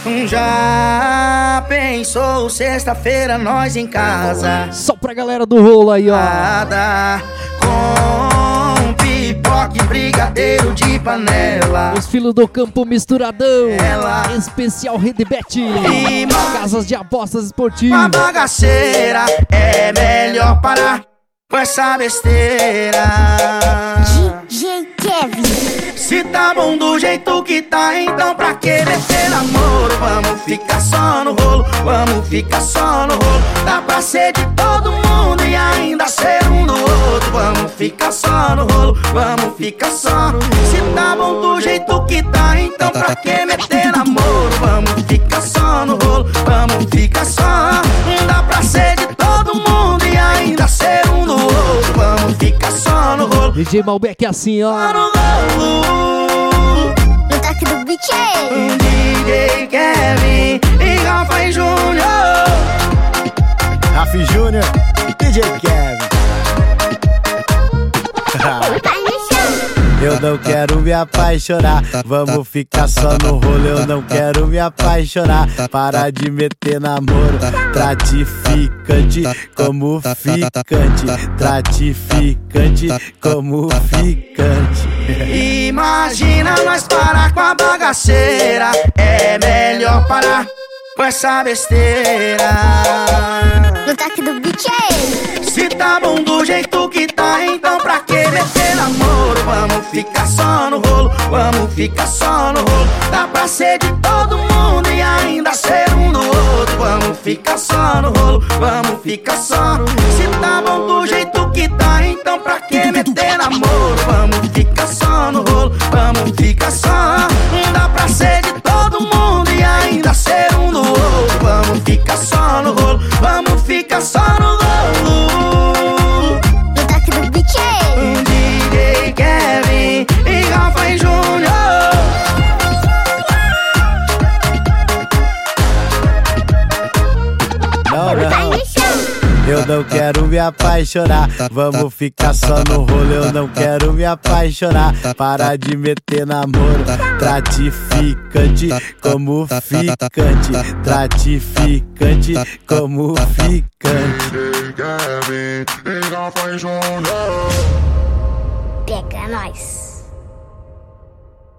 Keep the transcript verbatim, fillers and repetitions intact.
Já pensou sexta-feira nós em casa? Só pra galera do rolo aí, ó. Nada com pipoca e brigadeiro de panela. Os filhos do campo misturadão. Ela. Especial Redbet. E casas de apostas esportivas. A bagaceira é melhor parar com essa besteira. D J Kevin. Se tá bom do jeito que tá, então pra que meter namoro? Vamos ficar só no rolo, vamos ficar só no rolo. Dá pra ser de todo mundo e ainda ser um do outro. Vamos ficar só no rolo, vamos ficar só. Se tá bom do jeito que tá, então pra que meter namoro? Vamos ficar só no rolo, vamos ficar só. Dá pra ser de todo mundo e ainda ser um do outro. Vamos ficar só no rolo. D J Malbec é assim, ó. No toque do beat é D J Kevin e Rafa Júnior. Rafa Júnior, D J Kevin. vai no chão. Eu não quero me apaixonar, vamos ficar só no rolo. Eu não quero me apaixonar, para de meter namoro. Tratificante como ficante, tratificante como ficante. Imagina nós parar com a bagaceira, é melhor parar com essa besteira. No toque do beat é Se tá bom do jeito que tá, então pra que meter namoro? Vamos ficar só no rolo, vamos ficar só no rolo. Dá pra ser de todo mundo e ainda ser um do outro. Vamos ficar só no rolo, vamos ficar só. Se tá bom do jeito que tá, então pra que meter namoro? Vamos ficar só no rolo, vamos ficar só. Dá pra ser de todo mundo e ainda ser um do outro. Vamos ficar só no rolo, vamos ficar só no rolo. no toque do beat é D J Kevin e Rafa Júnior. Não, vai não, no chão. eu não quero me apaixonar, vamos ficar só no rolo. Eu não quero me apaixonar, para de meter namoro. Tratificante como ficante, tratificante como ficante. Pega nós.